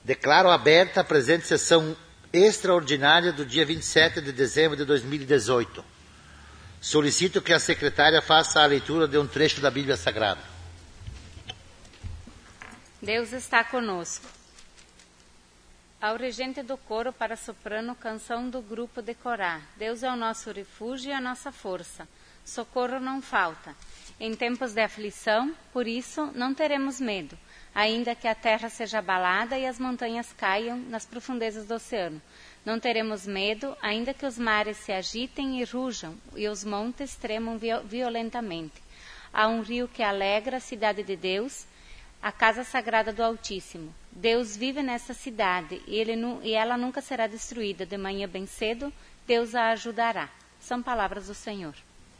Declaro aberta a presente sessão extraordinária do dia 27 de dezembro de 2018. Solicito que a secretária faça a leitura de um trecho da Bíblia Sagrada. Deus está conosco. Ao regente do coro para soprano, canção do grupo de Corá. Deus é o nosso refúgio e a nossa força. Socorro não falta. Em tempos de aflição, por isso, não teremos medo, ainda que a terra seja abalada e as montanhas caiam nas profundezas do oceano. Não teremos medo, ainda que os mares se agitem e rujam e os montes tremam violentamente. Há um rio que alegra a cidade de Deus, a casa sagrada do Altíssimo. Deus vive nessa cidade e ela nunca será destruída. De manhã bem cedo, Deus a ajudará. São palavras do Senhor.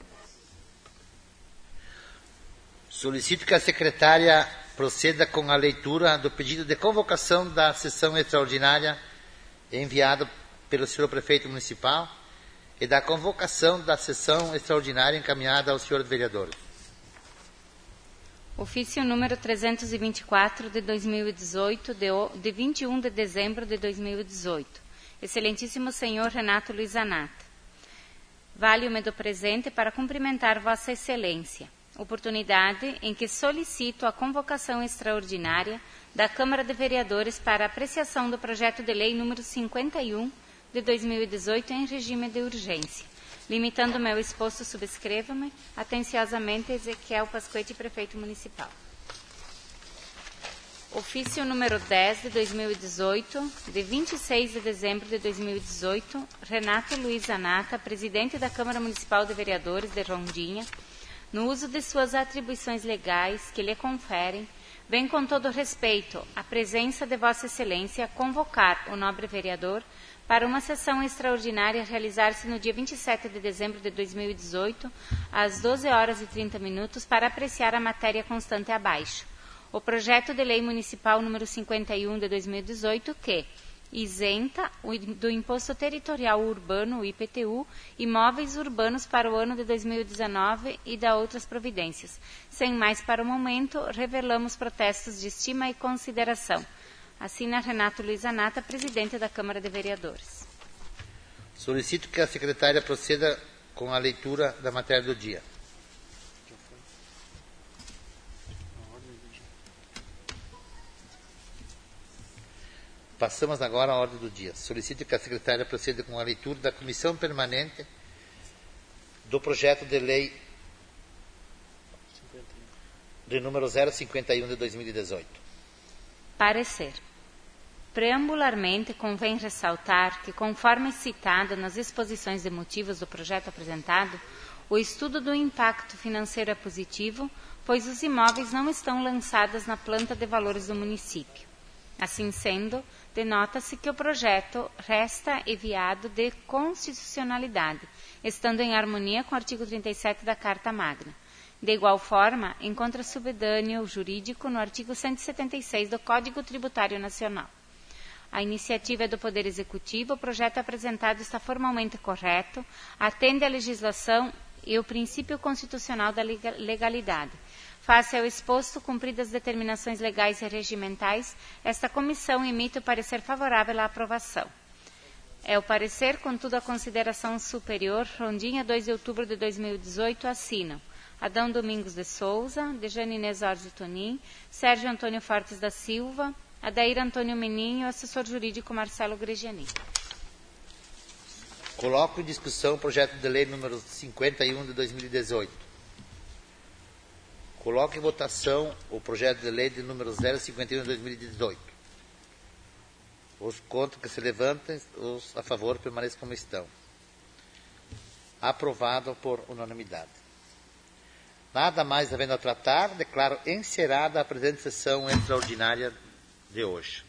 Solicito que a secretária proceda com a leitura do pedido de convocação da sessão extraordinária enviado pelo senhor prefeito municipal e da convocação da sessão extraordinária encaminhada aos senhores vereadores. Ofício número 324 de 2018, de 21 de dezembro de 2018. Excelentíssimo senhor Renato Luiz Zanata. Valho-me do presente para cumprimentar Vossa Excelência. Oportunidade em que solicito a convocação extraordinária da Câmara de Vereadores para apreciação do projeto de lei número 51 de 2018 em regime de urgência. Limitando meu exposto, subscreva-me atenciosamente Ezequiel Pasquete, prefeito municipal. Ofício número 10 de 2018, de 26 de dezembro de 2018, Renato Luiz Zanata, presidente da Câmara Municipal de Vereadores de Rondinha, no uso de suas atribuições legais que lhe conferem, vem com todo respeito à presença de Vossa Excelência convocar o nobre vereador para uma sessão extraordinária realizar-se no dia 27 de dezembro de 2018, às 12 horas e 30 minutos, para apreciar a matéria constante abaixo. O projeto de lei municipal número 51 de 2018, que isenta do Imposto Territorial Urbano, o IPTU, imóveis urbanos para o ano de 2019 e da outras providências. Sem mais para o momento, revelamos protestos de estima e consideração. Assina Renato Luiz Zanata, presidente da Câmara de Vereadores. Solicito que a secretária proceda com a leitura da matéria do dia. Passamos agora à ordem do dia. Solicito que a secretária proceda com a leitura da Comissão Permanente do projeto de lei de número 051 de 2018. Parecer. Preambularmente, convém ressaltar que, conforme citado nas exposições de motivos do projeto apresentado, o estudo do impacto financeiro é positivo, pois os imóveis não estão lançados na planta de valores do município. Assim sendo, denota-se que o projeto resta eviado de constitucionalidade, estando em harmonia com o artigo 37 da Carta Magna. De igual forma, encontra subdâneo jurídico no artigo 176 do Código Tributário Nacional. A iniciativa é do Poder Executivo, o projeto apresentado está formalmente correto, atende à legislação e o princípio constitucional da legalidade. Face ao exposto, cumpridas as determinações legais e regimentais, esta comissão emite o parecer favorável à aprovação. É o parecer, contudo, a consideração superior, Rondinha, 2 de outubro de 2018, assinam Adão Domingos de Souza, Dejane Inês Orge Tonin, Sérgio Antônio Fortes da Silva, Adair Antônio Meninho e o assessor jurídico Marcelo Gregiani. Coloco em discussão o projeto de lei número 51 de 2018. Coloco em votação o projeto de lei de número 051 de 2018. Os contra que se levantem, os a favor permaneçam como estão. Aprovado por unanimidade. Nada mais havendo a tratar, declaro encerrada a presente sessão extraordinária de hoje.